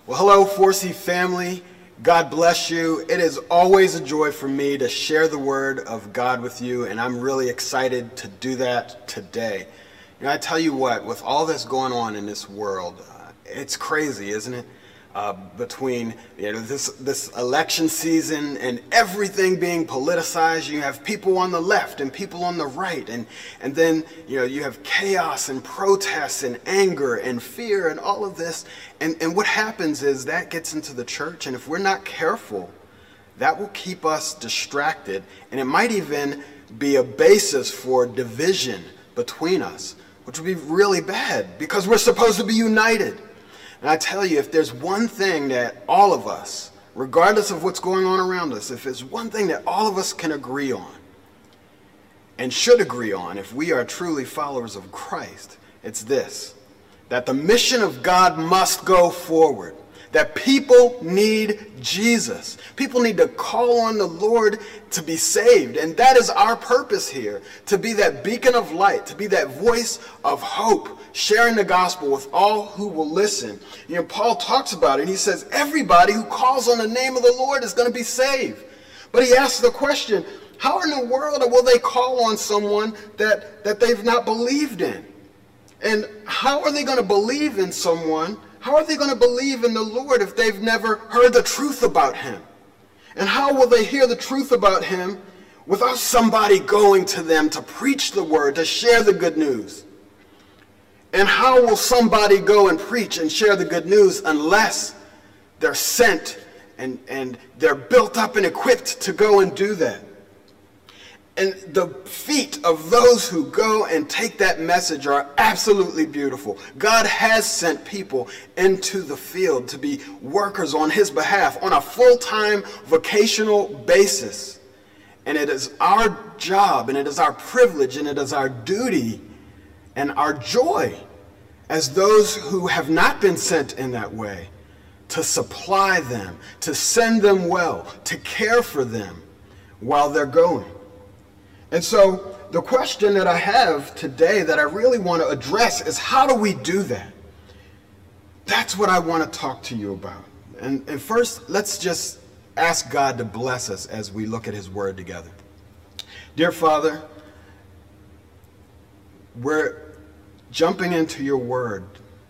Well, hello, 4C family. God bless you. It is always a joy for me to share the word of God with you, and I'm really excited to do that today. I tell you what, with all this going on in this world, it's crazy, isn't it? Between this election season and everything being politicized, you have people on the left and people on the right, and then you have chaos and protests and anger and fear and all of this. And what happens is that gets into the church, and if we're not careful, that will keep us distracted, and it might even be a basis for division between us, which would be really bad because we're supposed to be united. And I tell you, if there's one thing that all of us, regardless of what's going on around us, if there's one thing that all of us can agree on and should agree on if we are truly followers of Christ, it's this: that the mission of God must go forward. That people need Jesus. People need to call on the Lord to be saved. And that is our purpose here, to be that beacon of light, to be that voice of hope, sharing the gospel with all who will listen. Paul talks about it. He says, everybody who calls on the name of the Lord is going to be saved. But he asks the question, how in the world will they call on someone that they've not believed in? And how are they going to believe in someone? How are they going to believe in the Lord if they've never heard the truth about him? And how will they hear the truth about him without somebody going to them to preach the word, to share the good news? And how will somebody go and preach and share the good news unless they're sent and they're built up and equipped to go and do that? And the feet of those who go and take that message are absolutely beautiful. God has sent people into the field to be workers on his behalf on a full-time vocational basis. And it is our job, and it is our privilege, and it is our duty and our joy as those who have not been sent in that way to supply them, to send them well, to care for them while they're going. And so the question that I have today that I really want to address is, how do we do that? That's what I want to talk to you about. And first, let's just ask God to bless us as we look at his word together. Dear Father, we're jumping into your word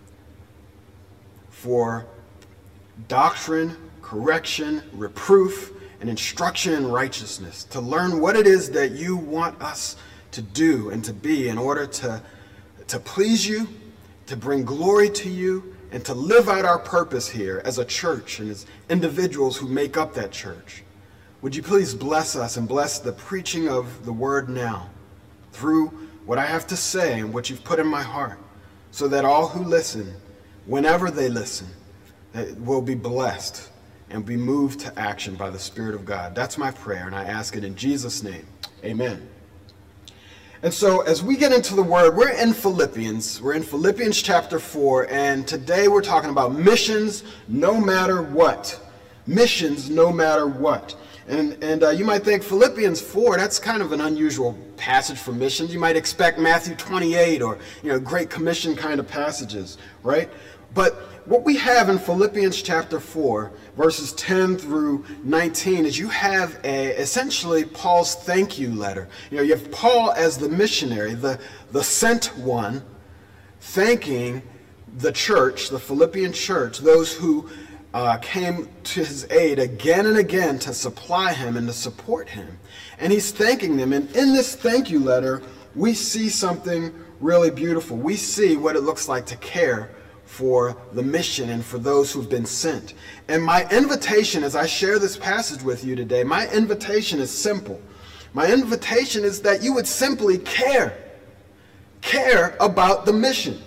for doctrine, correction, reproof, and instruction in righteousness, to learn what it is that you want us to do and to be in order to please you, to bring glory to you, and to live out our purpose here as a church and as individuals who make up that church. Would you please bless us and bless the preaching of the word now through what I have to say and what you've put in my heart, so that all who listen, whenever they listen, will be blessed and be moved to action by the Spirit of God. That's my prayer, and I ask it in Jesus' name. Amen. And so as we get into the word, we're in Philippians. We're in Philippians chapter 4, and today we're talking about missions no matter what. Missions no matter what. And you might think Philippians 4, that's kind of an unusual passage for missions. You might expect Matthew 28 or Great Commission kind of passages, right? But what we have in Philippians chapter 4, verses 10 through 19, is you have essentially Paul's thank you letter. You have Paul as the missionary, the sent one, thanking the church, the Philippian church, those who came to his aid again and again to supply him and to support him. And he's thanking them. And in this thank you letter, we see something really beautiful. We see what it looks like to care for the mission and for those who've been sent. And my invitation as I share this passage with you today, my invitation is simple. My invitation is that you would simply care about the mission.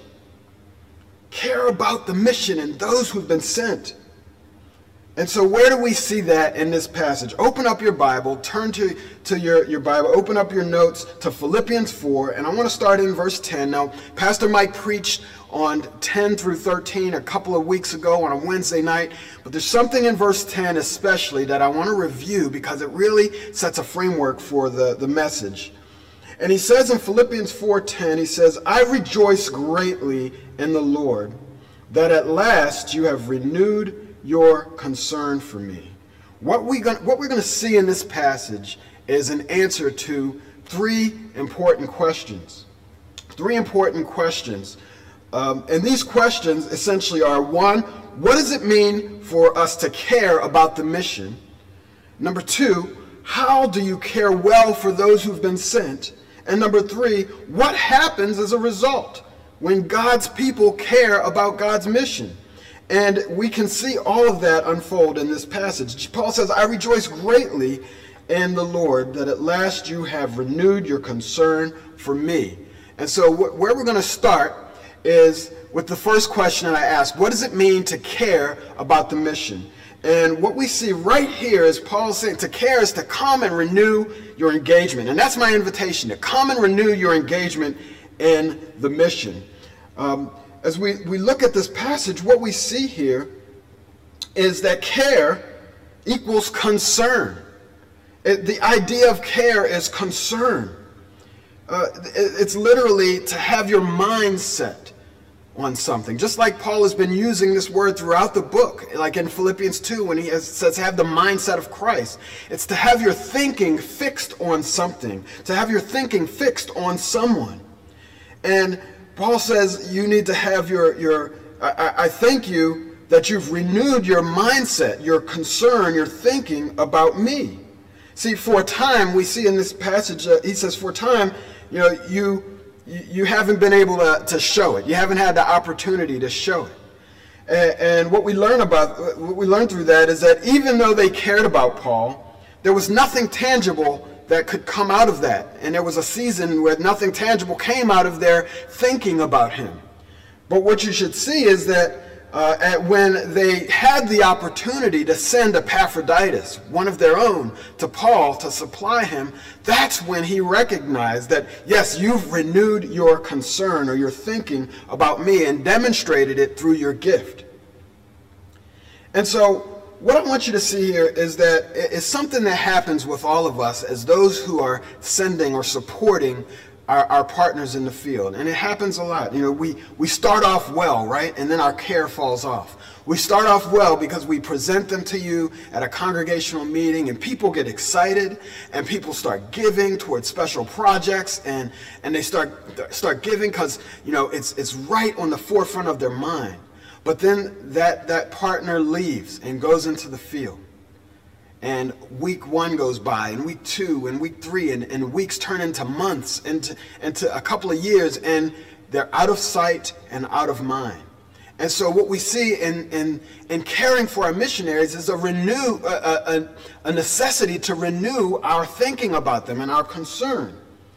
Care about the mission and those who've been sent. And so where do we see that in this passage? Open up your Bible, turn to your Bible, open up your notes to Philippians 4, and I want to start in verse 10. Now, Pastor Mike preached on 10 through 13 a couple of weeks ago on a Wednesday night, but there's something in verse 10 especially that I want to review because it really sets a framework for the message. And he says in Philippians 4:10, he says, "I rejoice greatly in the Lord, that at last you have renewed your concern for me. What we're going to see in this passage is an answer to three important questions. Three important questions. And these questions essentially are, one, what does it mean for us to care about the mission? Number two, how do you care well for those who've been sent? And number three, what happens as a result when God's people care about God's mission? And we can see all of that unfold in this passage. Paul says, I rejoice greatly in the Lord that at last you have renewed your concern for me. And so where we're going to start is with the first question that I asked, what does it mean to care about the mission? And what we see right here is Paul saying to care is to come and renew your engagement. And that's my invitation, to come and renew your engagement in the mission. As we look at this passage, what we see here is that care equals concern. The idea of care is concern. It's literally to have your mind set on something. Just like Paul has been using this word throughout the book, like in Philippians 2 when he says have the mindset of Christ. It's to have your thinking fixed on something, to have your thinking fixed on someone. And Paul says you need to have I thank you that you've renewed your mindset, your concern, your thinking about me. See, for a time, we see in this passage, he says, for a time, you haven't been able to show it. You haven't had the opportunity to show it. And what we learn through that is that even though they cared about Paul, there was nothing tangible that could come out of that. And there was a season where nothing tangible came out of their thinking about him. But what you should see is that when they had the opportunity to send Epaphroditus, one of their own, to Paul to supply him, that's when he recognized that, yes, you've renewed your concern or your thinking about me and demonstrated it through your gift. And so what I want you to see here is that it's something that happens with all of us as those who are sending or supporting our partners in the field. And it happens a lot. We start off well, right? And then our care falls off. We start off well because we present them to you at a congregational meeting and people get excited and people start giving towards special projects and they start giving because, it's right on the forefront of their mind. But then that partner leaves and goes into the field. And week 1 goes by, and week 2, and week 3, and weeks turn into months, into a couple of years, and they're out of sight and out of mind. And so what we see in caring for our missionaries is a necessity to renew our thinking about them and our concern.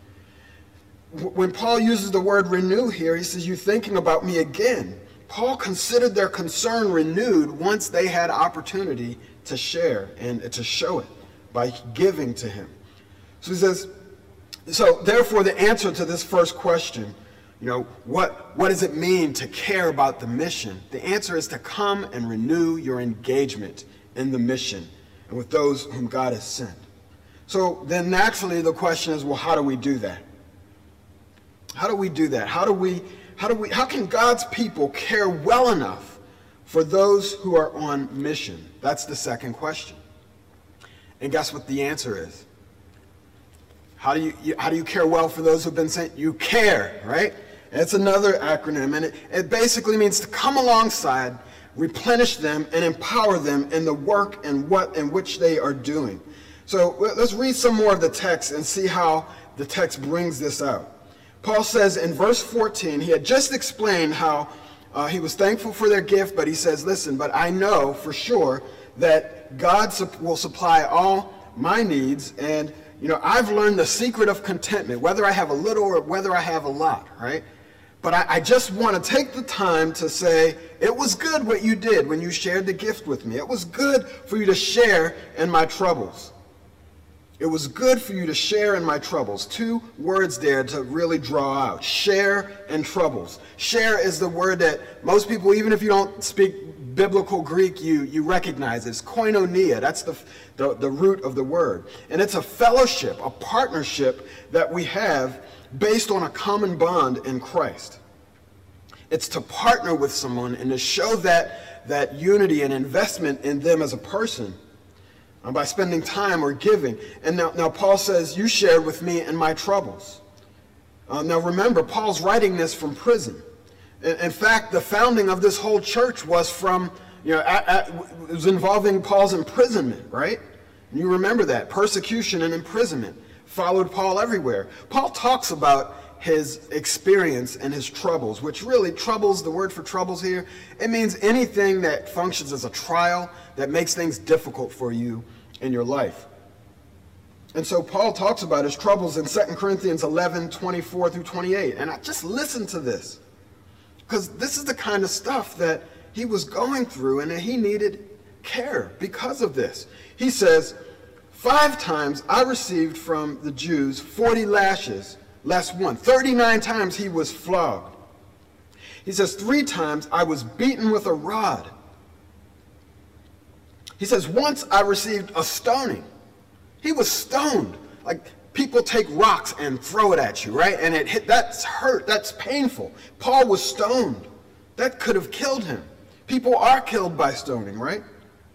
When Paul uses the word renew here, he says, you're thinking about me again. Paul considered their concern renewed once they had opportunity to share and to show it by giving to him. So he says, so therefore the answer to this first question, what does it mean to care about the mission? The answer is to come and renew your engagement in the mission and with those whom God has sent. So then naturally the question is, well, how do we do that? How do we do that? How can God's people care well enough for those who are on mission? That's the second question. And guess what the answer is? How do you care well for those who've been sent? You care, right? And it's another acronym, and it basically means to come alongside, replenish them, and empower them in the work and which they are doing. So let's read some more of the text and see how the text brings this out. Paul says in verse 14, he had just explained how he was thankful for their gift, but he says, listen, but I know for sure that God will supply all my needs, and I've learned the secret of contentment, whether I have a little or whether I have a lot, right? But I just want to take the time to say, it was good what you did when you shared the gift with me. It was good for you to share in my troubles. It was good for you to share in my troubles. 2 words there to really draw out. Share and troubles. Share is the word that most people, even if you don't speak biblical Greek, you recognize. It's koinonia. That's the root of the word. And it's a fellowship, a partnership that we have based on a common bond in Christ. It's to partner with someone and to show that unity and investment in them as a person by spending time or giving. And now Paul says, you shared with me in my troubles. Now remember, Paul's writing this from prison. In fact, the founding of this whole church was from, it was involving Paul's imprisonment, right? And you remember that. Persecution and imprisonment followed Paul everywhere. Paul talks about his experience and his troubles, which really, troubles, the word for troubles here, it means anything that functions as a trial that makes things difficult for you in your life. And so Paul talks about his troubles in 2 Corinthians 11, 24 through 28. And I just listened to this, because this is the kind of stuff that he was going through and that he needed care because of this. He says, 5 times I received from the Jews 40 lashes, less one. 39 times he was flogged. He says, 3 times I was beaten with a rod. He says, once I received a stoning. He was stoned. Like, people take rocks and throw it at you, right? And it hit, that's hurt, that's painful. Paul was stoned. That could have killed him. People are killed by stoning, right?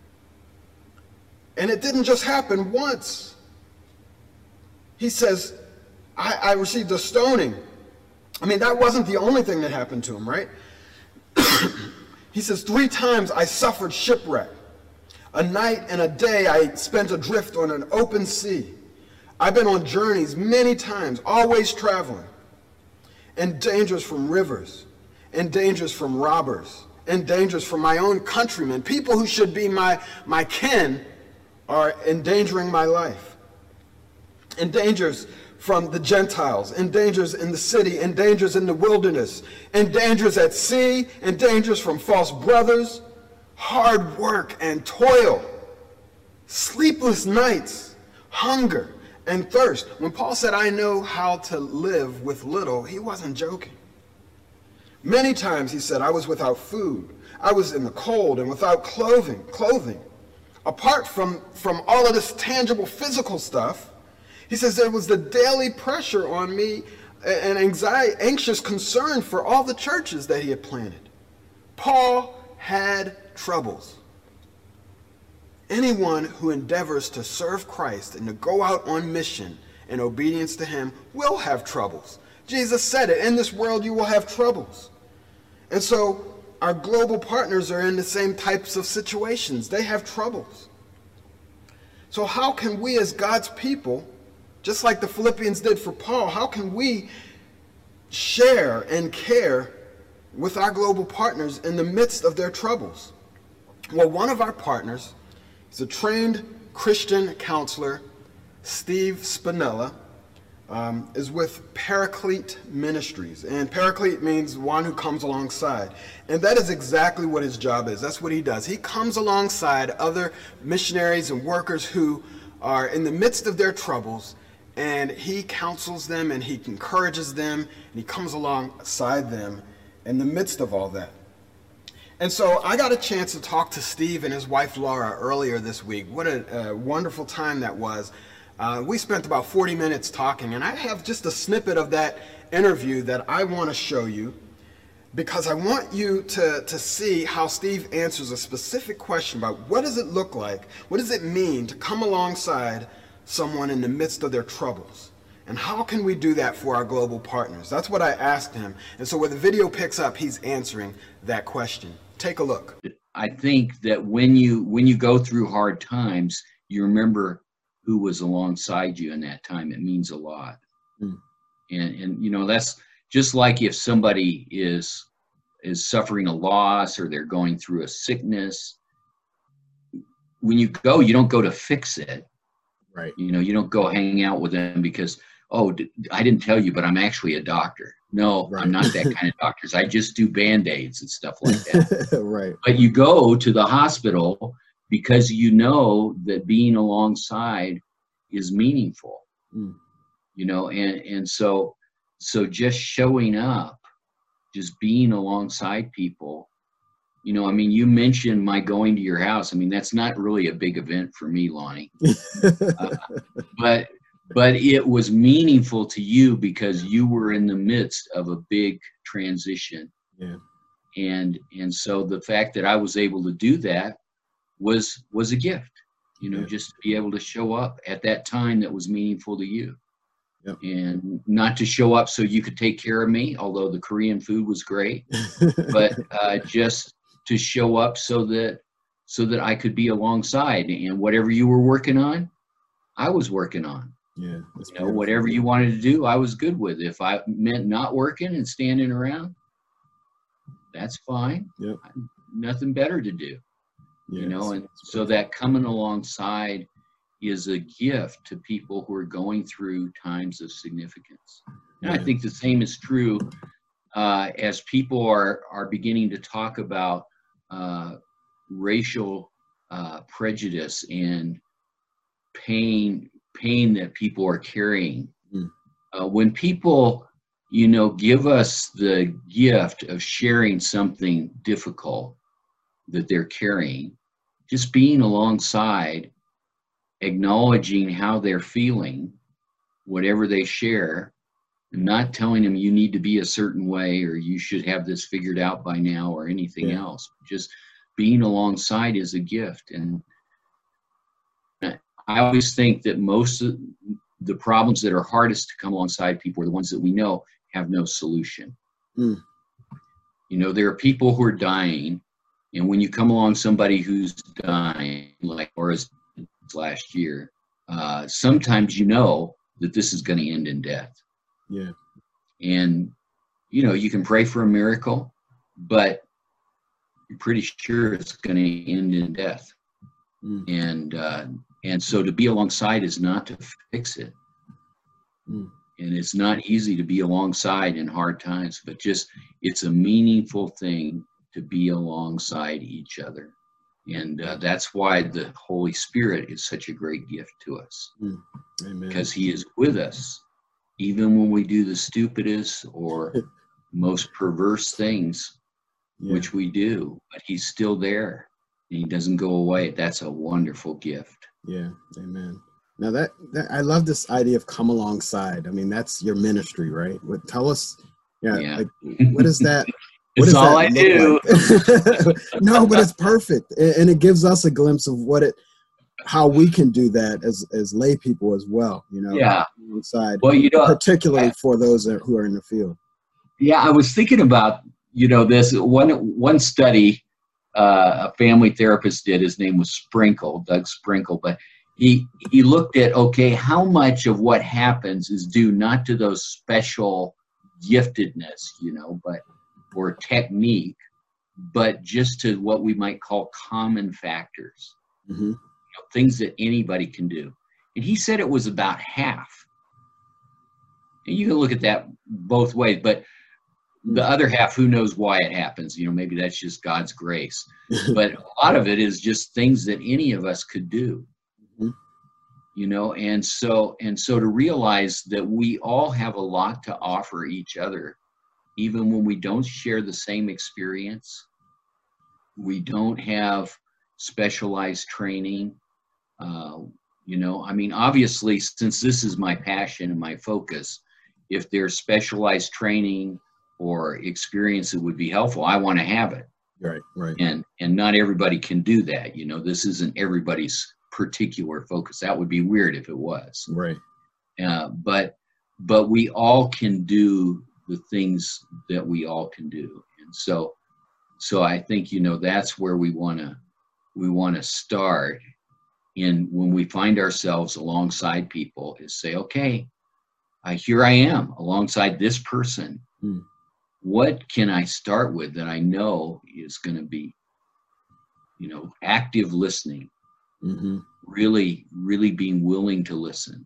And it didn't just happen once. He says, I received a stoning. I mean, that wasn't the only thing that happened to him, right? He says, 3 times I suffered shipwreck. A night and a day I spent adrift on an open sea. I've been on journeys many times, always traveling. And dangers from rivers, and dangers from robbers, and dangers from my own countrymen. People who should be my kin are endangering my life. And dangers from the Gentiles, and dangers in the city, and dangers in the wilderness, and dangers at sea, and dangers from false brothers, hard work and toil, sleepless nights, hunger and thirst. When Paul said, I know how to live with little, he wasn't joking. Many times he said, I was without food. I was in the cold and without clothing. Apart from all of this tangible physical stuff, he says there was the daily pressure on me and anxious concern for all the churches that he had planted. Paul had troubles. Anyone who endeavors to serve Christ and to go out on mission in obedience to him will have troubles. Jesus said it, in this world you will have troubles. And so our global partners are in the same types of situations. They have troubles. So how can we as God's people, just like the Philippians did for Paul, how can we share and care with our global partners in the midst of their troubles? Well, one of our partners is a trained Christian counselor, Steve Spinella, is with Paraclete Ministries. And Paraclete means one who comes alongside. And that is exactly what his job is. That's what he does. He comes alongside other missionaries and workers who are in the midst of their troubles, and he counsels them and he encourages them, and he comes alongside them in the midst of all that. And so I got a chance to talk to Steve and his wife Laura earlier this week. What a wonderful time that was. We spent about 40 minutes talking, and I have just a snippet of that interview that I want to show you, because I want you to see how Steve answers a specific question about what does it look like, what does it mean to come alongside someone in the midst of their troubles. And how can we do that for our global partners? That's what I asked him. And so when the video picks up, he's answering that question. Take a look. I think that when you go through hard times, you remember who was alongside you in that time. It means a lot. And you know, that's just like if somebody is suffering a loss or they're going through a sickness. When you go, you don't go to fix it. Right. You know, you don't go hang out with them because, oh, I didn't tell you, but I'm actually a doctor. No, right. I'm not that kind of doctor. I just do Band-Aids and stuff like that. Right. But you go to the hospital because you know that being alongside is meaningful. You know, and so just showing up, just being alongside people. You know, I mean, you mentioned my going to your house. I mean, that's not really a big event for me, Lonnie. But it was meaningful to you because you were in the midst of a big transition. Yeah. and so the fact that I was able to do that was a gift, you know, just to be able to show up at that time that was meaningful to you. Yep. And not to show up so you could take care of me, although the Korean food was great, but just to show up so that I could be alongside, and whatever you were working on, I was working on. Yeah, you know, whatever you wanted to do, I was good with. If I meant not working and standing around, that's fine. Yep. Nothing better to do. Yeah, you know, and so that coming alongside is a gift to people who are going through times of significance. And I think the same is true as people are beginning to talk about racial prejudice and pain that people are carrying. When people, you know, give us the gift of sharing something difficult that they're carrying, just being alongside, acknowledging how they're feeling, whatever they share, and not telling them you need to be a certain way or you should have this figured out by now or anything else. Just being alongside is a gift. And I always think that most of the problems that are hardest to come alongside people are the ones that we know have no solution. You know, there are people who are dying, and when you come along somebody who's dying, like Laura's last year, sometimes you know that this is going to end in death. Yeah. And, you know, you can pray for a miracle, but you're pretty sure it's going to end in death. And so to be alongside is not to fix it. And it's not easy to be alongside in hard times, but just it's a meaningful thing to be alongside each other. And that's why the Holy Spirit is such a great gift to us. Amen. Because he is with us, even when we do the stupidest or most perverse things, which we do, but he's still there and he doesn't go away. That's a wonderful gift. Yeah. Amen. Now that I love this idea of come alongside. I mean, that's your ministry, right? Tell us, like, what is that? It's all I do. Like? No, but it's perfect. And it gives us a glimpse of how we can do that as lay people as well, you know, alongside, well, you know, particularly for those who are in the field. Yeah. I was thinking about, you know, this one study a family therapist did. His name was Sprinkle, Doug Sprinkle, but he looked at, okay, how much of what happens is due not to those special giftedness, you know, or technique, but just to what we might call common factors, you know, things that anybody can do. And he said it was about half. And you can look at that both ways, but the other half, who knows why it happens? You know, maybe that's just God's grace. But a lot of it is just things that any of us could do. You know, and so to realize that we all have a lot to offer each other, even when we don't share the same experience, we don't have specialized training. You know, I mean, obviously, since this is my passion and my focus, if there's specialized training or experience that would be helpful, I want to have it. Right. And not everybody can do that. You know, this isn't everybody's particular focus. That would be weird if it was. Right. But we all can do the things that we all can do. And so I think, you know, that's where we want to start in when we find ourselves alongside people, is say, okay, here I am alongside this person. What can I start with that I know is going to be, you know, active listening, really, really being willing to listen,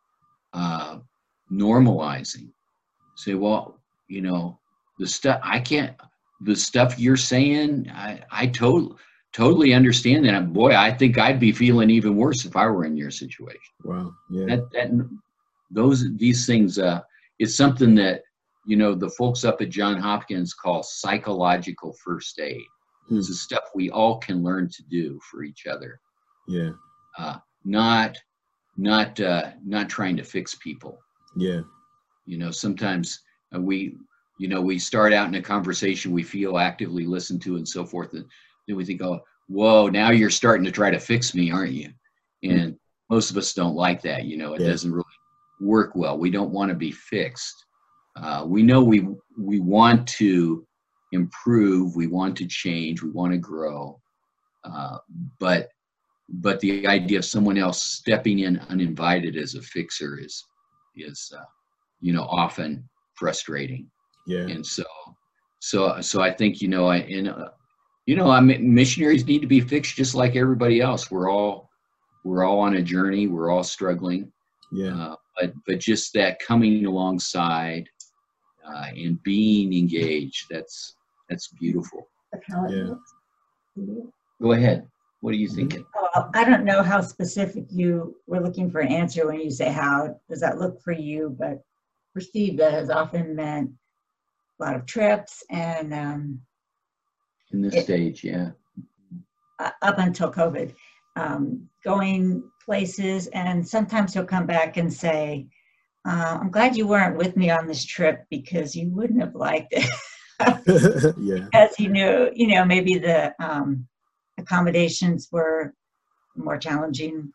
normalizing, say, well, you know, the stuff you're saying, I totally understand that. Boy, I think I'd be feeling even worse if I were in your situation. Wow. Yeah. These things, it's something that, you know, the folks up at Johns Hopkins call psychological first aid. This is stuff we all can learn to do for each other. Yeah. Not trying to fix people. Yeah. You know, sometimes You know, we start out in a conversation, we feel actively listened to and so forth. And then we think, oh, whoa, now you're starting to try to fix me, aren't you? And most of us don't like that. You know, it doesn't really work well. We don't want to be fixed. We know we want to improve, we want to change, we want to grow. But the idea of someone else stepping in uninvited as a fixer is you know, often frustrating. Yeah. And so I think, you know, I mean, missionaries need to be fixed just like everybody else. We're all on a journey. We're all struggling. Yeah. But just that coming alongside and being engaged, that's beautiful. How it Yeah. looks to you. Go ahead. What are you thinking? Well, I don't know how specific you were looking for an answer when you say how does that look for you, but for Steve, that has often meant a lot of trips and In this stage, yeah. up until COVID, going places, and sometimes he'll come back and say, I'm glad you weren't with me on this trip because you wouldn't have liked it. Yeah. Because he knew, you know, maybe the accommodations were more challenging.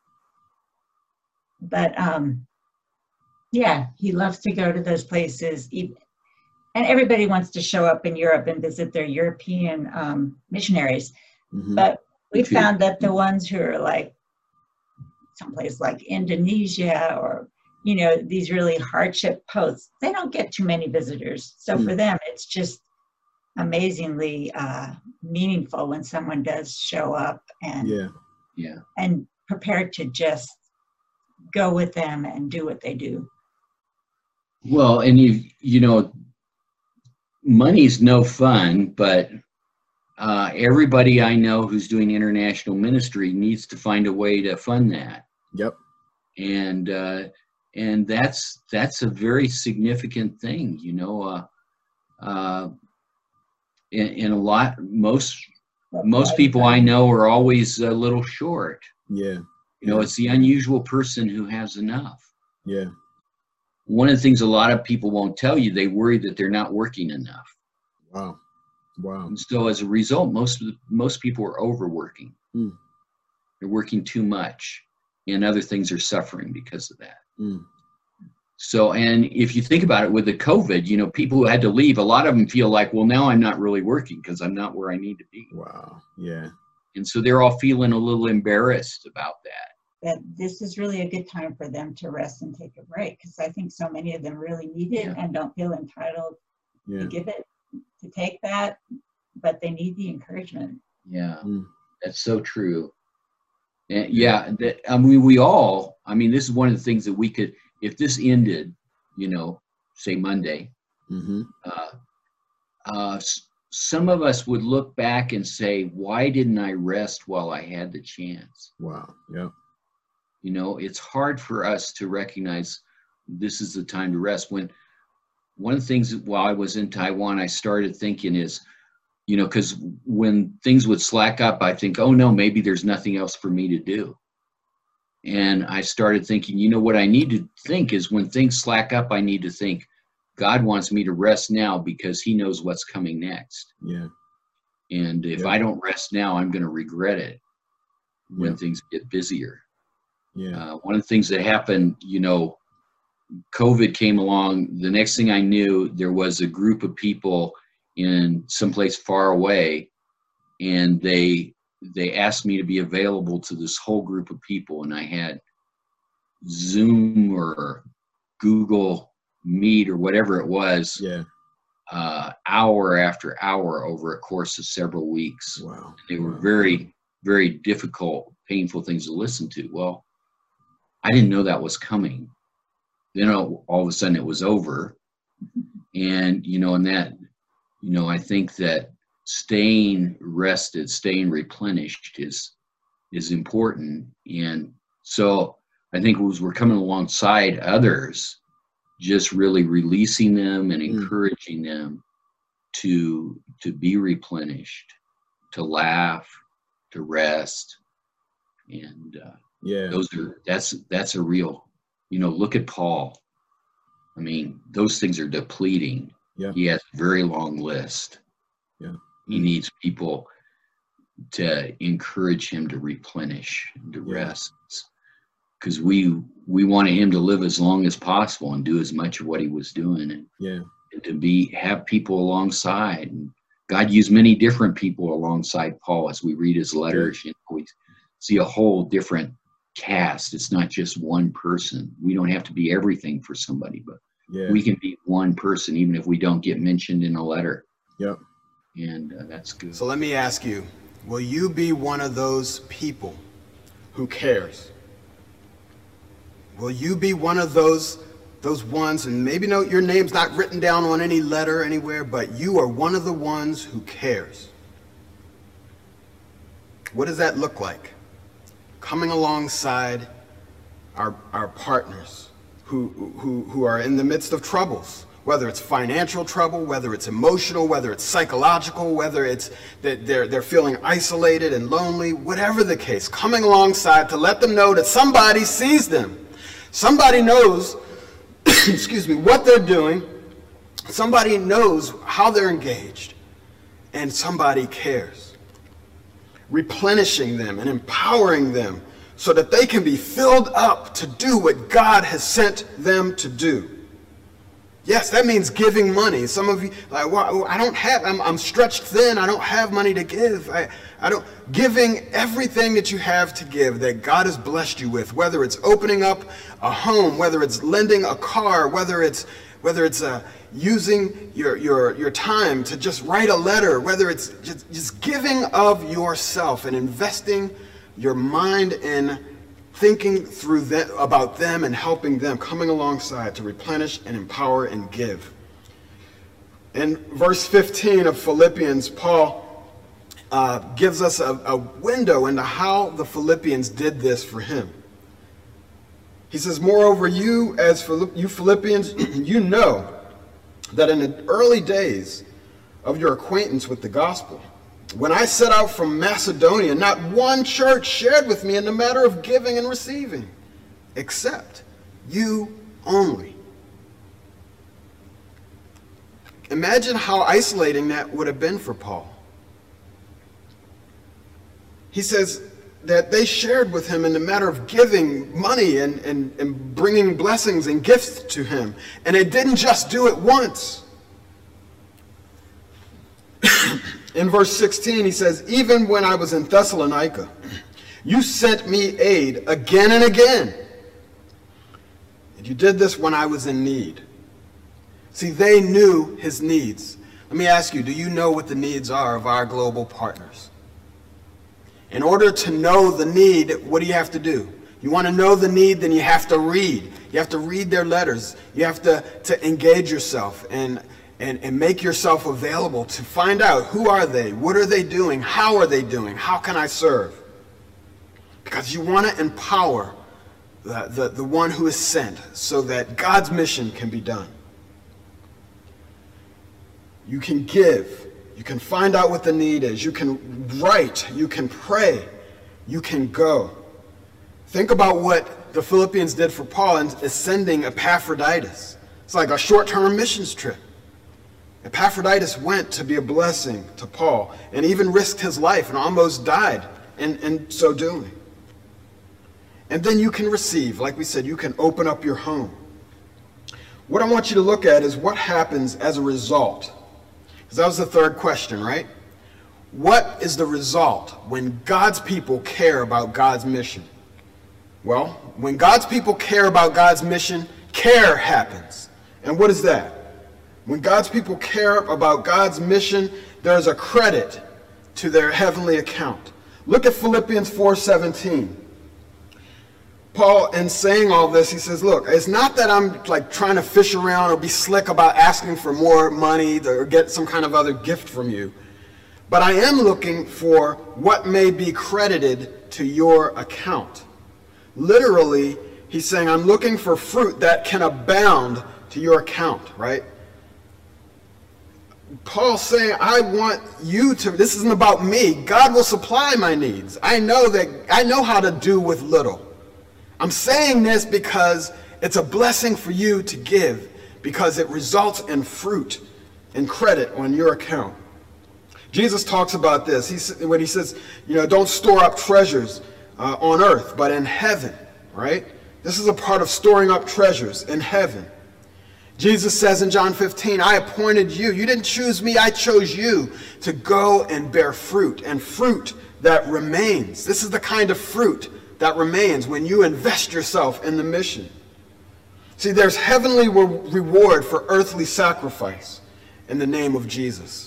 But yeah, he loves to go to those places. And everybody wants to show up in Europe and visit their European missionaries. Mhm. But we Me too. found that the ones who are like someplace like Indonesia or, you know, these really hardship posts, they don't get too many visitors. So for them, it's just amazingly meaningful when someone does show up and Yeah. and prepared to just go with them and do what they do. Well, and you know, money's no fun, but everybody I know who's doing international ministry needs to find a way to fund that. Yep. And that's a very significant thing, you know. In a lot, most people I know are always a little short. Yeah. You know, it's the unusual person who has enough. Yeah. One of the things a lot of people won't tell you, they worry that they're not working enough. Wow. Wow. And so as a result, most people are overworking. Mm. They're working too much, and other things are suffering because of that. Mm. So, and if you think about it with the COVID, you know, people who had to leave, a lot of them feel like, well, now I'm not really working because I'm not where I need to be. Wow. Yeah. And so they're all feeling a little embarrassed about that. That this is really a good time for them to rest and take a break, because I think so many of them really need it and don't feel entitled to give it, to take that, but they need the encouragement. Yeah, Mm. that's so true. And yeah, I mean, this is one of the things that we could, if this ended, you know, say Monday, Mm-hmm. some of us would look back and say, why didn't I rest while I had the chance? Wow. Yeah. You know, it's hard for us to recognize this is the time to rest. When one of the things while I was in Taiwan, I started thinking is, you know, because when things would slack up, I think, oh no, maybe there's nothing else for me to do. And I started thinking, you know, what I need to think is when things slack up, I need to think, God wants me to rest now because he knows what's coming next. Yeah. And if I don't rest now, I'm going to regret it when things get busier. Yeah. One of the things that happened, you know, COVID came along. The next thing I knew, there was a group of people in someplace far away, and they asked me to be available to this whole group of people. And I had Zoom or Google Meet or whatever it was, hour after hour over a course of several weeks. Wow. They were very, very difficult, painful things to listen to. Well, I didn't know that was coming. Then all of a sudden it was over. And, you know, and that, you know, I think that staying rested, staying replenished is important. And so I think as we're coming alongside others, just really releasing them and encouraging them to be replenished, to laugh, to rest. And that's a real, you know, look at Paul. I mean, those things are depleting. Yeah. He has a very long list. Yeah. He needs people to encourage him to replenish, to rest, because we wanted him to live as long as possible and do as much of what he was doing, and to have people alongside. And God used many different people alongside Paul. As we read his letters, we see a whole different cast. It's not just one person. We don't have to be everything for somebody, but we can be one person even if we don't get mentioned in a letter. Yep. And that's good. So let me ask you, will you be one of those people who cares? Will you be one of those ones, and maybe your name's not written down on any letter anywhere, but you are one of the ones who cares? What does that look like? Coming alongside our partners who are in the midst of troubles, whether it's financial trouble, whether it's emotional, whether it's psychological, whether it's that they're feeling isolated and lonely, whatever the case, coming alongside to let them know that somebody sees them. Somebody knows, excuse me, what they're doing. Somebody knows how they're engaged, and somebody cares. Replenishing them and empowering them so that they can be filled up to do what God has sent them to do. Yes, that means giving money. Some of you, like, well, I'm stretched thin. I don't have money to give. Giving everything that you have to give that God has blessed you with, whether it's opening up a home, whether it's lending a car, whether it's using your time to just write a letter, whether it's just giving of yourself and investing your mind in thinking through about them and helping them, coming alongside to replenish and empower and give. In verse 15 of Philippians, Paul gives us a window into how the Philippians did this for him. He says, moreover, you Philippians, you know that in the early days of your acquaintance with the gospel, when I set out from Macedonia, not one church shared with me in the matter of giving and receiving, except you only. Imagine how isolating that would have been for Paul. He says that they shared with him in the matter of giving money and bringing blessings and gifts to him. And they didn't just do it once. In verse 16, he says, even when I was in Thessalonica, you sent me aid again and again. And you did this when I was in need. See, they knew his needs. Let me ask you, do you know what the needs are of our global partners? In order to know the need, what do you have to do? You want to know the need, then you have to read. You have to read their letters. You have to engage yourself and make yourself available to find out who are they, what are they doing, how are they doing, how can I serve? Because you want to empower the one who is sent so that God's mission can be done. You can give. You can find out what the need is. You can write. You can pray. You can go. Think about what the Philippians did for Paul in sending Epaphroditus. It's like a short-term missions trip. Epaphroditus went to be a blessing to Paul and even risked his life and almost died in so doing. And then you can receive. Like we said, you can open up your home. What I want you to look at is what happens as a result. Because that was the third question, right? What is the result when God's people care about God's mission? Well, when God's people care about God's mission, care happens. And what is that? When God's people care about God's mission, there is a credit to their heavenly account. Look at Philippians 4:17. Paul, in saying all this, he says, look, it's not that I'm like trying to fish around or be slick about asking for more money or get some kind of other gift from you, but I am looking for what may be credited to your account. Literally, he's saying, I'm looking for fruit that can abound to your account, right? Paul's saying, I want you to, this isn't about me. God will supply my needs. I know how to do with little. I'm saying this because it's a blessing for you to give, because it results in fruit and credit on your account. Jesus talks about this when he says, don't store up treasures on earth, but in heaven, right? This is a part of storing up treasures in heaven. Jesus says in John 15, I appointed you. You didn't choose me, I chose you to go and bear fruit, and fruit that remains. This is the kind of fruit that remains when you invest yourself in the mission. See, there's heavenly reward for earthly sacrifice in the name of Jesus.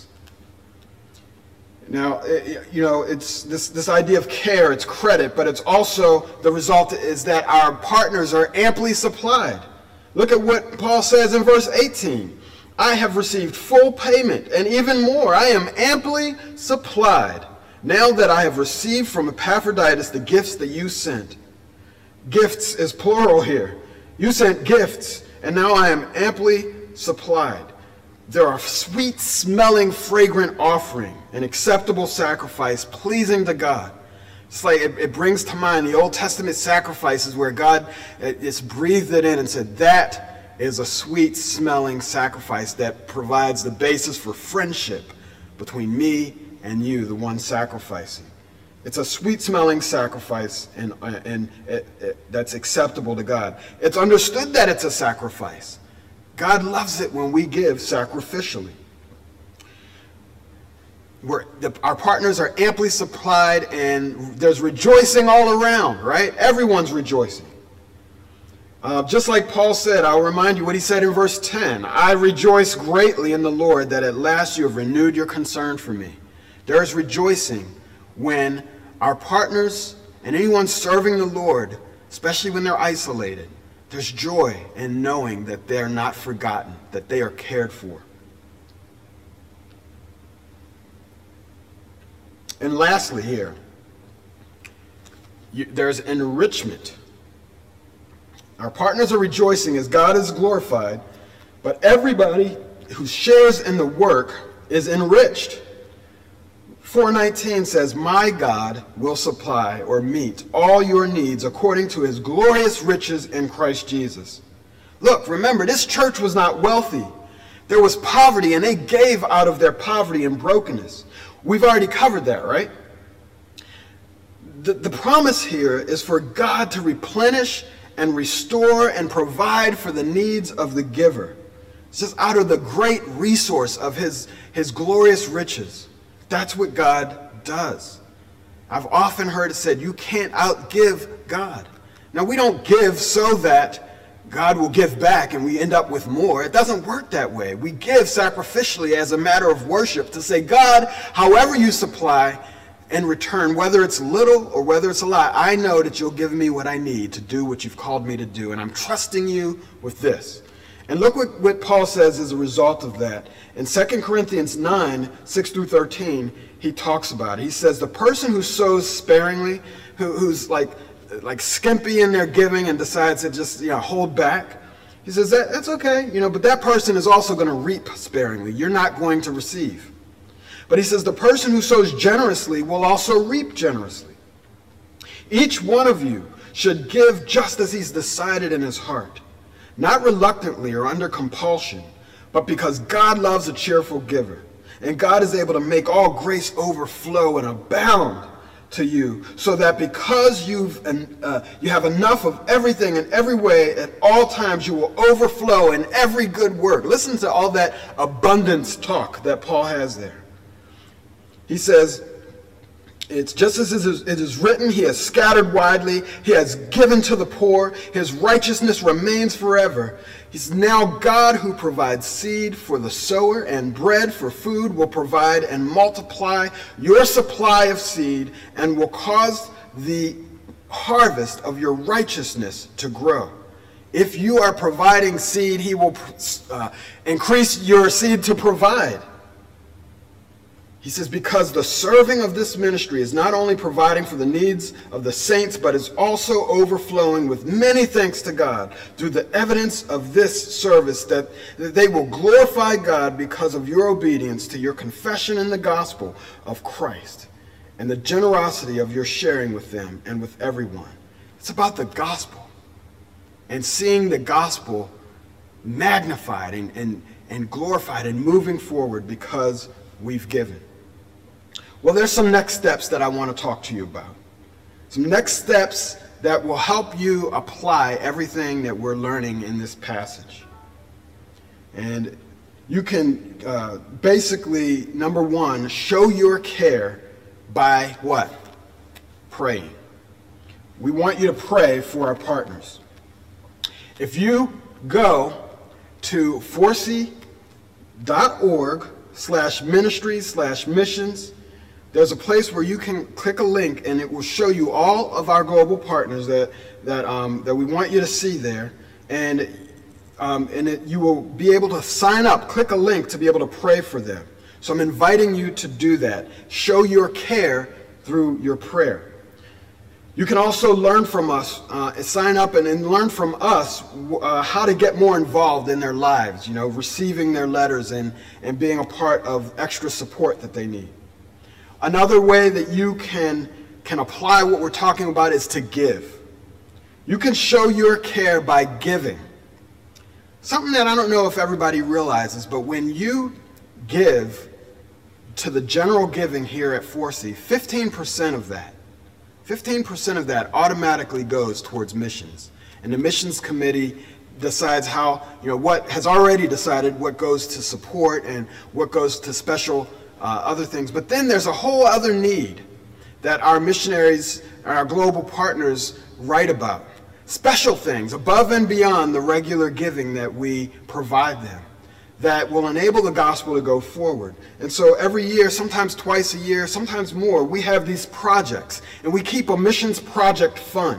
Now, it's this idea of care, it's credit, but it's also the result is that our partners are amply supplied. Look at what Paul says in verse 18. I have received full payment, and even more, I am amply supplied, now that I have received from Epaphroditus the gifts that you sent. Gifts is plural here. You sent gifts, and now I am amply supplied. There are sweet-smelling, fragrant offering, an acceptable sacrifice, pleasing to God. It's like it brings to mind the Old Testament sacrifices where God just breathed it in and said, that is a sweet-smelling sacrifice that provides the basis for friendship between me and you, the one sacrificing. It's a sweet-smelling sacrifice, and that's acceptable to God. It's understood that it's a sacrifice. God loves it when we give sacrificially. Our partners are amply supplied, and there's rejoicing all around, right? Everyone's rejoicing. Just like Paul said, I'll remind you what he said in verse 10. I rejoice greatly in the Lord that at last you have renewed your concern for me. There is rejoicing when our partners and anyone serving the Lord, especially when they're isolated, there's joy in knowing that they're not forgotten, that they are cared for. And lastly here, there's enrichment. Our partners are rejoicing as God is glorified, but everybody who shares in the work is enriched. 4:19 says, my God will supply or meet all your needs according to his glorious riches in Christ Jesus. Look, remember, this church was not wealthy. There was poverty, and they gave out of their poverty and brokenness. We've already covered that, right? The promise here is for God to replenish and restore and provide for the needs of the giver. It's just out of the great resource of his glorious riches. That's what God does. I've often heard it said, you can't outgive God. Now, we don't give so that God will give back and we end up with more. It doesn't work that way. We give sacrificially as a matter of worship to say, God, however you supply in return, whether it's little or whether it's a lot, I know that you'll give me what I need to do what you've called me to do, and I'm trusting you with this. And look what Paul says as a result of that. In 2 Corinthians 9, 6 through 13, he talks about it. He says, the person who sows sparingly, who's like skimpy in their giving and decides to just hold back, he says, that's okay, but that person is also going to reap sparingly. You're not going to receive. But he says, the person who sows generously will also reap generously. Each one of you should give just as he's decided in his heart, not reluctantly or under compulsion, but because God loves a cheerful giver. And God is able to make all grace overflow and abound to you, so that because you have enough of everything in every way at all times, you will overflow in every good work. Listen to all that abundance talk that Paul has there. He says, it's just as it is written, he has scattered widely, he has given to the poor, his righteousness remains forever. He's now God who provides seed for the sower and bread for food, will provide and multiply your supply of seed and will cause the harvest of your righteousness to grow. If you are providing seed, he will increase your seed to provide. He says, because the serving of this ministry is not only providing for the needs of the saints, but is also overflowing with many thanks to God through the evidence of this service, that they will glorify God because of your obedience to your confession in the gospel of Christ and the generosity of your sharing with them and with everyone. It's about the gospel and seeing the gospel magnified and and glorified and moving forward because we've given. Well, there's some next steps that I want to talk to you about. Some next steps that will help you apply everything that we're learning in this passage. And you can basically, number one, show your care by what? Praying. We want you to pray for our partners. If you go to forcy.org/ministries/missions, there's a place where you can click a link and it will show you all of our global partners that we want you to see there. And you will be able to sign up, click a link to be able to pray for them. So I'm inviting you to do that. Show your care through your prayer. You can also learn from us, sign up and learn from us how to get more involved in their lives, receiving their letters and being a part of extra support that they need. Another way that you can apply what we're talking about is to give. You can show your care by giving. Something that I don't know if everybody realizes, but when you give to the general giving here at Forsey, 15% of that automatically goes towards missions. And the missions committee decides what has already decided what goes to support and what goes to special other things. But then there's a whole other need that our missionaries and our global partners write about. Special things above and beyond the regular giving that we provide them that will enable the gospel to go forward. And so every year, sometimes twice a year, sometimes more, we have these projects, and we keep a missions project fund.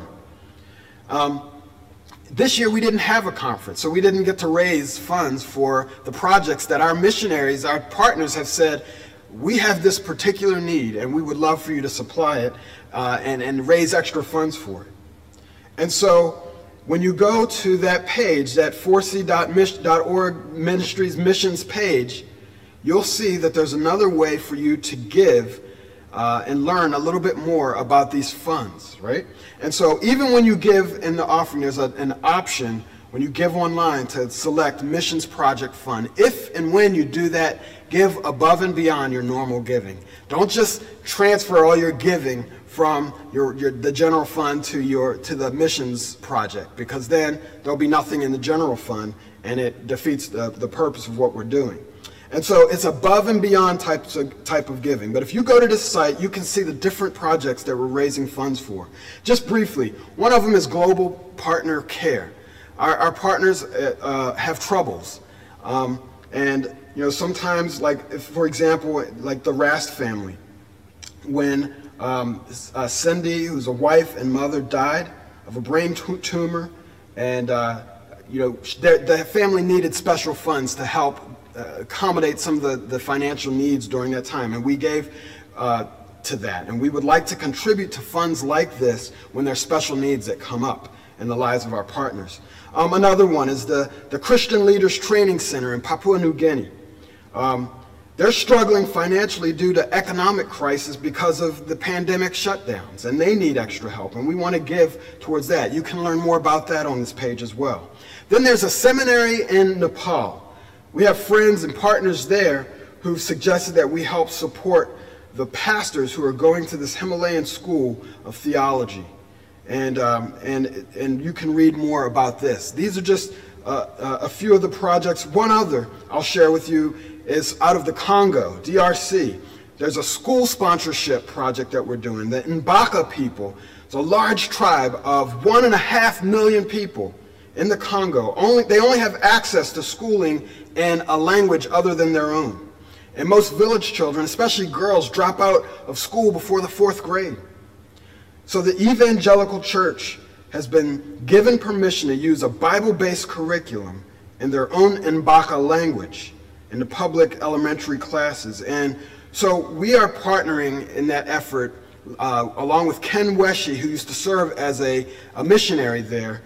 This year we didn't have a conference, so we didn't get to raise funds for the projects that our missionaries, our partners have said, we have this particular need and we would love for you to supply it and raise extra funds for it. And so when you go to that page, that forcy.org ministries missions page, you'll see that there's another way for you to give and learn a little bit more about these funds, right? And so even when you give in the offering, there's an option when you give online to select Missions Project Fund. If and when you do that, give above and beyond your normal giving. Don't just transfer all your giving from the general fund to the missions project, because then there'll be nothing in the general fund and it defeats the purpose of what we're doing. And so it's above and beyond type of giving. But if you go to this site, you can see the different projects that we're raising funds for. Just briefly, one of them is Global Partner Care. Our partners have troubles. And sometimes, for example, like the Rast family, when Cindy, who's a wife and mother, died of a brain tumor, and the family needed special funds to help accommodate some of the financial needs during that time, and we gave to that. And we would like to contribute to funds like this when there's special needs that come up in the lives of our partners. Another one is the Christian Leaders Training Center in Papua New Guinea. They're struggling financially due to economic crisis because of the pandemic shutdowns, and they need extra help, and we want to give towards that. You can learn more about that on this page as well. Then there's a seminary in Nepal. We have friends and partners there who've suggested that we help support the pastors who are going to this Himalayan school of theology. And you can read more about this. These are just a few of the projects. One other I'll share with you is out of the Congo, DRC. There's a school sponsorship project that we're doing. The Mbaka people, it's a large tribe of 1.5 million people in the Congo. They only have access to schooling in a language other than their own. And most village children, especially girls, drop out of school before the 4th grade. So the evangelical church has been given permission to use a Bible-based curriculum in their own Mbaka language in the public elementary classes. And so we are partnering in that effort along with Ken Weshi, who used to serve as a missionary there,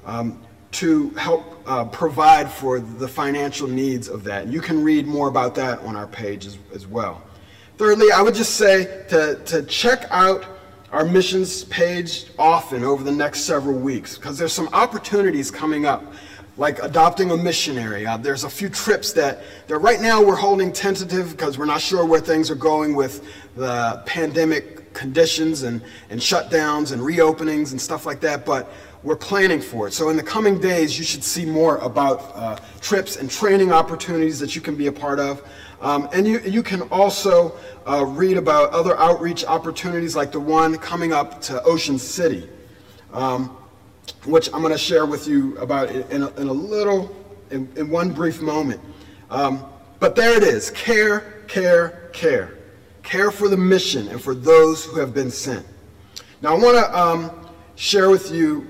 to help provide for the financial needs of that. You can read more about that on our page as well. Thirdly, I would just say to check out our missions page often over the next several weeks, because there's some opportunities coming up like adopting a missionary. There's a few trips that right now we're holding tentative because we're not sure where things are going with the pandemic conditions and shutdowns and reopenings and stuff like that, but we're planning for it. So in the coming days, you should see more about trips and training opportunities that you can be a part of. And you can also read about other outreach opportunities like the one coming up to Ocean City, which I'm going to share with you about in one brief moment. But there it is, care, care, care. Care for the mission and for those who have been sent. Now I want to share with you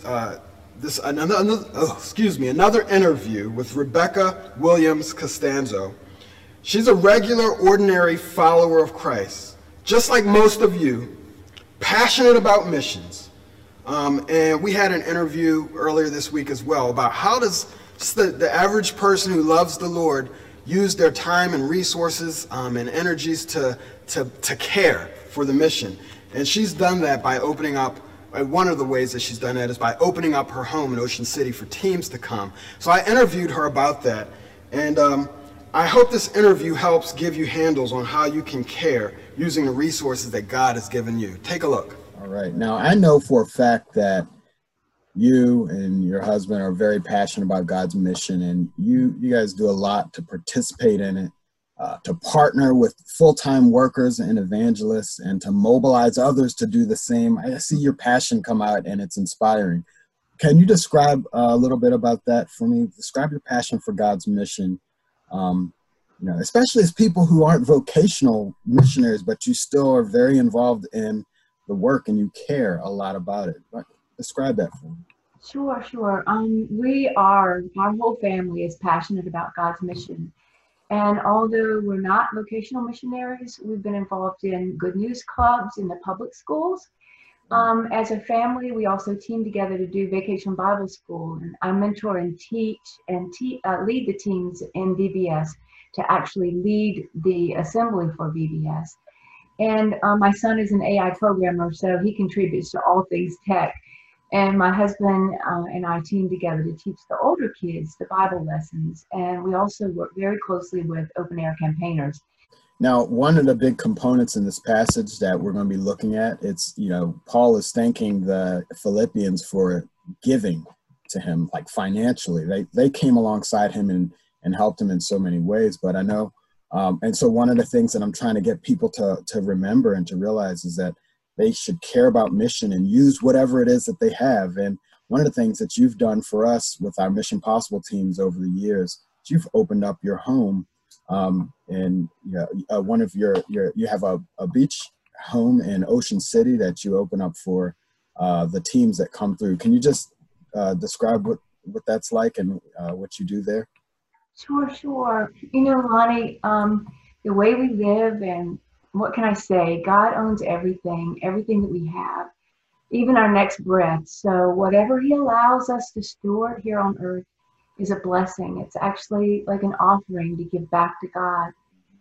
another interview with Rebecca Williams Costanzo. She's a regular, ordinary follower of Christ, just like most of you, passionate about missions. And we had an interview earlier this week as well about how does the average person who loves the Lord use their time and resources and energies to care for the mission. And she's done that by opening up, one of the ways that she's done that is by opening up her home in Ocean City for teams to come. So I interviewed her about that. And I hope this interview helps give you handles on how you can care using the resources that God has given you. Take a look. All right. Now, I know for a fact that you and your husband are very passionate about God's mission, and you guys do a lot to participate in it, to partner with full-time workers and evangelists, and to mobilize others to do the same. I see your passion come out, and it's inspiring. Can you describe a little bit about that for me? Describe your passion for God's mission, especially as people who aren't vocational missionaries, but you still are very involved in the work and you care a lot about it. Describe that for me. Sure. Our whole family is passionate about God's mission. And although we're not vocational missionaries, we've been involved in Good News clubs in the public schools. As a family, we also team together to do Vacation Bible School. And I mentor and teach and lead the teams in VBS to actually lead the assembly for VBS. And my son is an AI programmer, so he contributes to all things tech. And my husband and I team together to teach the older kids the Bible lessons. And we also work very closely with open air campaigners. Now, one of the big components in this passage that we're going to be looking at, it's, Paul is thanking the Philippians for giving to him, like financially. They came alongside him and helped him in so many ways. But I know, and so one of the things that I'm trying to get people to remember and to realize is that they should care about mission and use whatever it is that they have. And one of the things that you've done for us with our Mission Possible teams over the years, is you've opened up your home. And one of you have a beach home in Ocean City that you open up for the teams that come through. Can you just describe what that's like and what you do there? Sure. Lonnie, the way we live, and what can I say? God owns everything that we have, even our next breath. So whatever he allows us to steward here on earth is a blessing. It's actually like an offering to give back to God.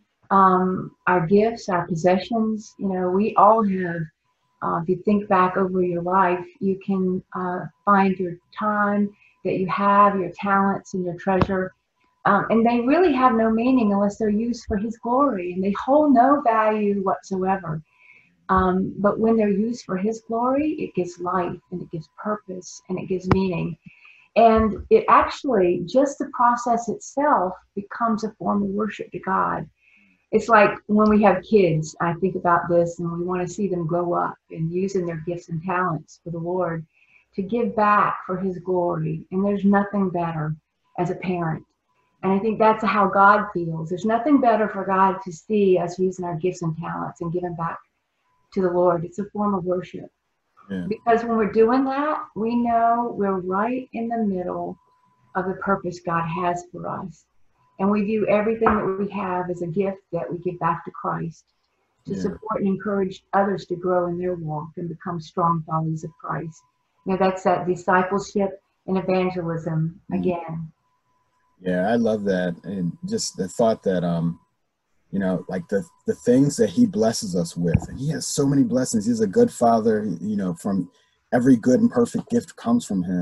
Our gifts, our possessions, we all have, if you think back over your life, you can find your time that you have, your talents and your treasure. And they really have no meaning unless they're used for his glory, and they hold no value whatsoever. But when they're used for his glory, it gives life and it gives purpose and it gives meaning. And it actually, just the process itself becomes a form of worship to God. It's like when we have kids, I think about this, and we want to see them grow up and using their gifts and talents for the Lord to give back for his glory. And there's nothing better as a parent. And I think that's how God feels. There's nothing better for God to see us using our gifts and talents and giving back to the Lord. It's a form of worship. Yeah. Because when we're doing that, we know we're right in the middle of the purpose God has for us. And we view everything that we have as a gift that we give back to Christ to support and encourage others to grow in their walk and become strong followers of Christ. That's that discipleship and evangelism again. Yeah, I love that. And just the thought that, like the things that he blesses us with, and he has so many blessings. He's a good father, from every good and perfect gift comes from him.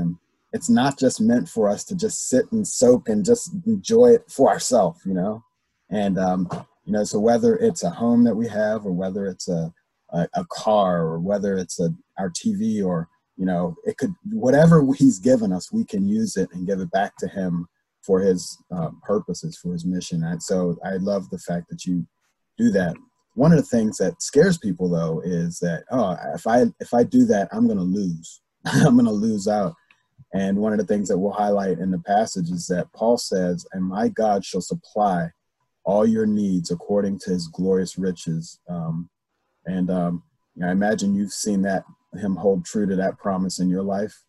it's not just meant for us to just sit and soak and just enjoy it for ourselves, you know? And, you know, so whether it's a home that we have, or whether it's a car, or whether it's our TV, or, you know, it could, whatever he's given us, we can use it and give it back to him for his purposes, for his mission. And so I love the fact that you do that. One of the things that scares people, though, is that, oh, if I do that, I'm going to lose. I'm going to lose out. And one of the things that we'll highlight in the passage is that Paul says, and my God shall supply all your needs according to his glorious riches. You know, I imagine you've seen that, him hold true to that promise in your life.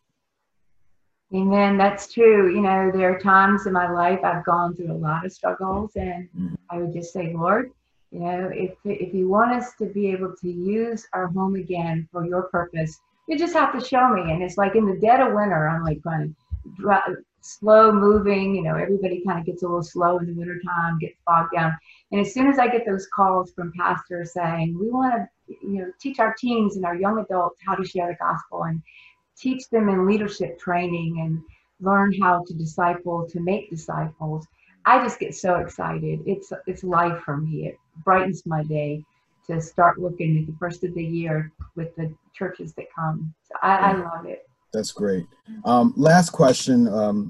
Amen. That's true. You know, there are times in my life I've gone through a lot of struggles, and I would just say, Lord, you know, if you want us to be able to use our home again for your purpose, you just have to show me. And it's like in the dead of winter, I'm like kind of slow moving, you know, everybody kind of gets a little slow in the wintertime, gets bogged down. And as soon as I get those calls from pastors saying, we want to, you know, teach our teens and our young adults how to share the gospel and teach them in leadership training and learn how to disciple, to make disciples, I just get so excited. It's life for me. It brightens my day to start looking at the first of the year with the churches that come. So I love it. That's great. Last question.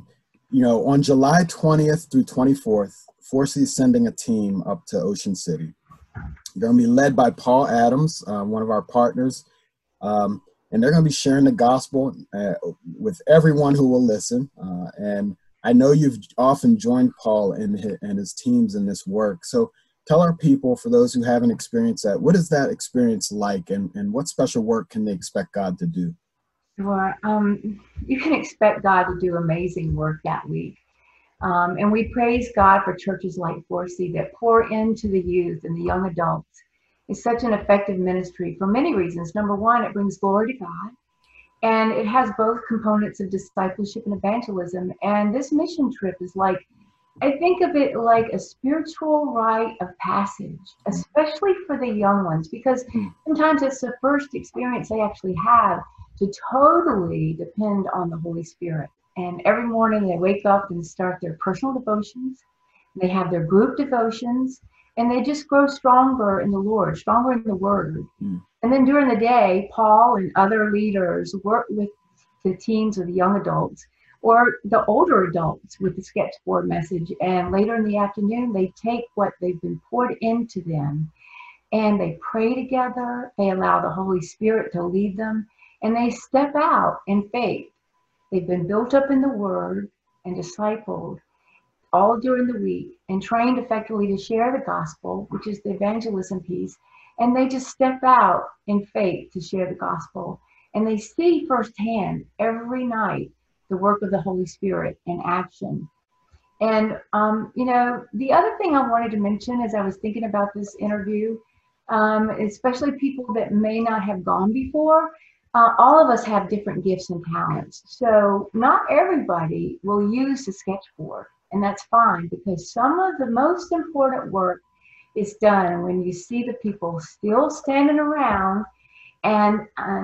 You know, on July 20th through 24th, 4C is sending a team up to Ocean City. They're going to be led by Paul Adams, one of our partners. And they're going to be sharing the gospel with everyone who will listen. And I know you've often joined Paul and his teams in this work. So tell our people, for those who haven't experienced that, what is that experience like, and what special work can they expect God to do? Sure. You can expect God to do amazing work that week. And we praise God for churches like 4C that pour into the youth and the young adults. It's such an effective ministry for many reasons. Number one, it brings glory to God. And it has both components of discipleship and evangelism. And this mission trip is like, I think of it like a spiritual rite of passage, especially for the young ones, because sometimes it's the first experience they actually have to totally depend on the Holy Spirit. And every morning they wake up and start their personal devotions. They have their group devotions, and they just grow stronger in the Lord, stronger in the Word. And then during the day, Paul and other leaders work with the teams of the young adults or the older adults with the sketchboard message. And later in the afternoon, they take what they've been poured into them and they pray together. They allow the Holy Spirit to lead them, and they step out in faith. They've been built up in the Word and discipled all during the week and trained effectively to share the gospel, which is the evangelism piece. And they just step out in faith to share the gospel. And they see firsthand every night the work of the Holy Spirit in action. And, you know, the other thing I wanted to mention as I was thinking about this interview, especially people that may not have gone before, all of us have different gifts and talents. So not everybody will use the sketchboard, and that's fine, because some of the most important work is done when you see the people still standing around and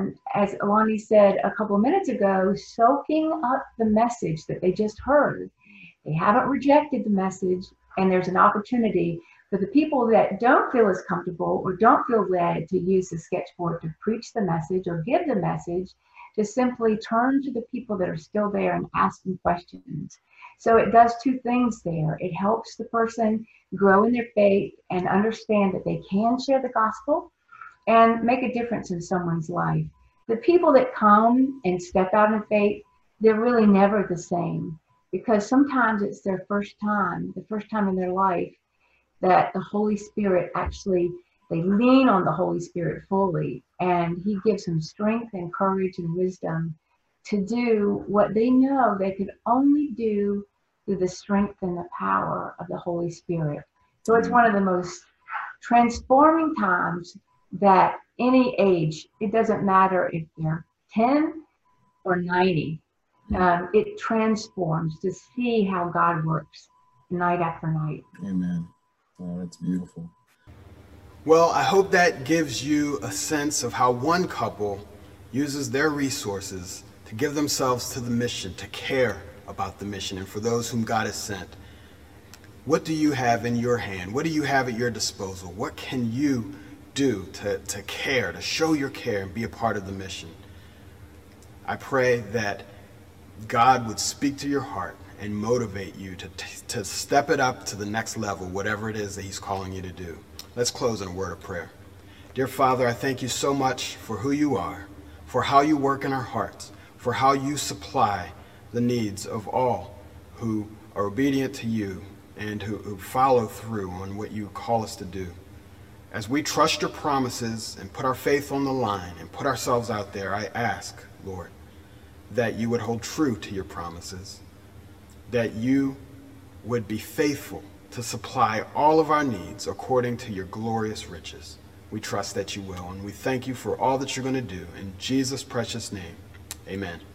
as Alani said a couple of minutes ago, soaking up the message that they just heard. They haven't rejected the message, and there's an opportunity for the people that don't feel as comfortable or don't feel led to use the sketchboard to preach the message or give the message, to simply turn to the people that are still there and ask them questions. So it does two things there. It helps the person grow in their faith and understand that they can share the gospel and make a difference in someone's life. The people that come and step out in faith, they're really never the same, because sometimes it's their first time, the first time in their life that the Holy Spirit actually, they lean on the Holy Spirit fully, and he gives them strength and courage and wisdom to do what they know they could only do through the strength and the power of the Holy Spirit. So it's one of the most transforming times that any age, it doesn't matter if they're 10 or 90, it transforms to see how God works night after night. Amen. Oh, that's beautiful. Well, I hope that gives you a sense of how one couple uses their resources to give themselves to the mission, to care about the mission, and for those whom God has sent. What do you have in your hand? What do you have at your disposal? What can you do to care, to show your care and be a part of the mission? I pray that God would speak to your heart and motivate you to step it up to the next level, whatever it is that he's calling you to do. Let's close in a word of prayer. Dear Father, I thank you so much for who you are, for how you work in our hearts, for how you supply the needs of all who are obedient to you and who follow through on what you call us to do. As we trust your promises and put our faith on the line and put ourselves out there, I ask, Lord, that you would hold true to your promises, that you would be faithful to supply all of our needs according to your glorious riches. We trust that you will, and we thank you for all that you're going to do. In Jesus' precious name, amen.